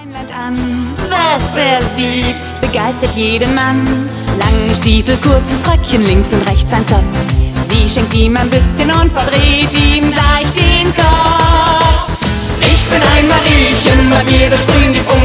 Land an. Was er sieht, begeistert jeden Mann. Lange Stiefel, kurzes Röckchen, links und rechts ein Zopf. Sie schenkt ihm ein bisschen und verdreht ihm gleich den Kopf. Ich bin ein Mariechen, bei mir da sprühen die